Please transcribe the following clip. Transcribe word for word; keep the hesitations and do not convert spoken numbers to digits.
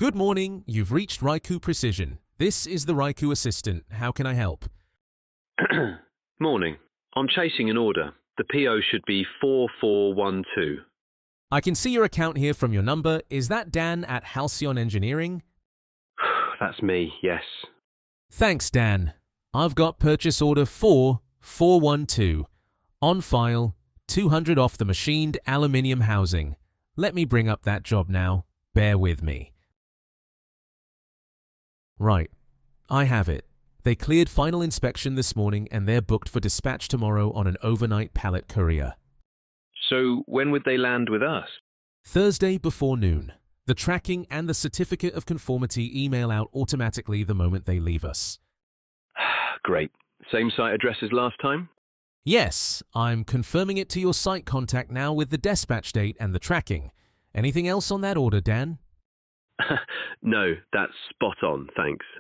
Good morning, you've reached Raiku Precision. This is the Raiku Assistant. How can I help? Morning. I'm chasing an order. The P O should be four four one two. I can see your account here from your number. Is that Dan at Halcyon Engineering? That's me, yes. Thanks, Dan. I've got purchase order four four one two. On file, two hundred off the machined aluminium housing. Let me bring up that job now. Bear with me. Right. I have it. They cleared final inspection this morning and they're booked for dispatch tomorrow on an overnight pallet courier. So when would they land with us? Thursday before noon. The tracking and the certificate of conformity email out automatically the moment they leave us. Great. Same site address as last time? Yes, I'm confirming it to your site contact now with the dispatch date and the tracking. Anything else on that order, Dan? No, that's spot on, thanks.